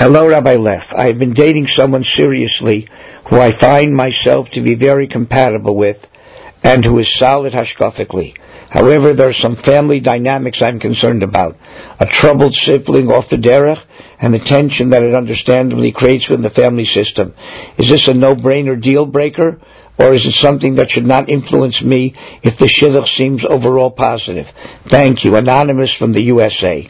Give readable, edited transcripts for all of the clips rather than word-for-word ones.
Hello, Rabbi Leff. I have been dating someone seriously who I find myself to be very compatible with and who is solid hashkafically. However, there are some family dynamics I'm concerned about. A troubled sibling off the derech and the tension that it understandably creates within the family system. Is this a no-brainer deal breaker, or is it something that should not influence me if the shidduch seems overall positive? Thank you. Anonymous from the USA.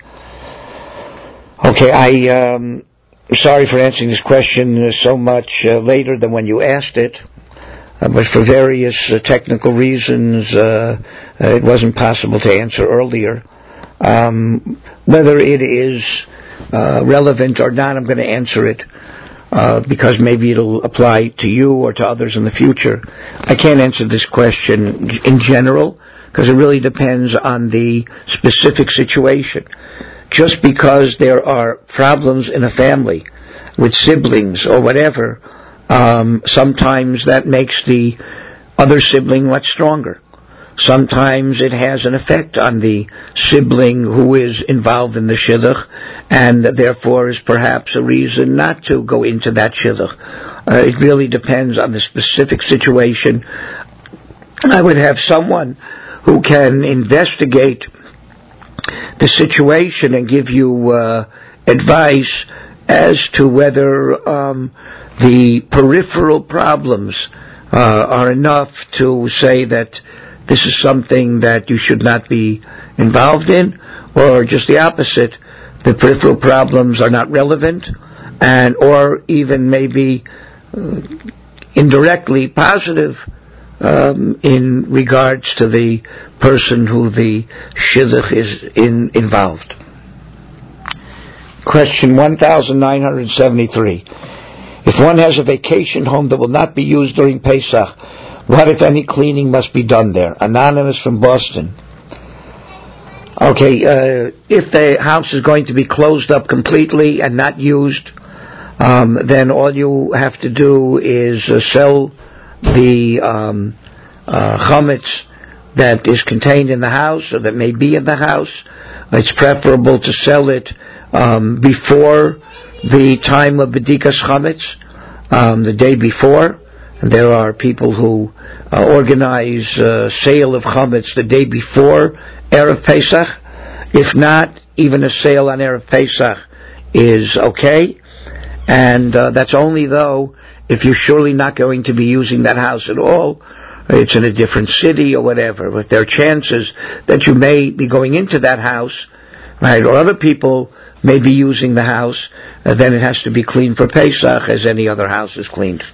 Okay, sorry for answering this question so much later than when you asked it. But for various technical reasons, it wasn't possible to answer earlier. Whether it is relevant or not, I'm going to answer it because maybe it'll apply to you or to others in the future. I can't answer this question in general because it really depends on the specific situation. Just because there are problems in a family with siblings or whatever, sometimes that makes the other sibling much stronger. Sometimes it has an effect on the sibling who is involved in the shidduch, and therefore is perhaps a reason not to go into that shidduch. It really depends on the specific situation. I would have someone who can investigate the situation and give you advice as to whether the peripheral problems are enough to say that this is something that you should not be involved in, or just the opposite, the peripheral problems are not relevant, and or even maybe indirectly positive in regards to the person who the shidduch is involved. Question 1973. If one has a vacation home that will not be used during Pesach, what, if any, cleaning must be done there? Anonymous from Boston. Okay, if the house is going to be closed up completely and not used, then all you have to do is sell the chametz that is contained in the house or that may be in the house. It's preferable to sell it before the time of B'dikas Chametz, the day before. And there are people who organize sale of Chametz the day before Erev Pesach. If not, even a sale on Erev Pesach is okay. And that's only though if you're surely not going to be using that house at all. It's in a different city or whatever. But there are chances that you may be going into that house, right, or other people may be using the house, then it has to be cleaned for Pesach as any other house is cleaned.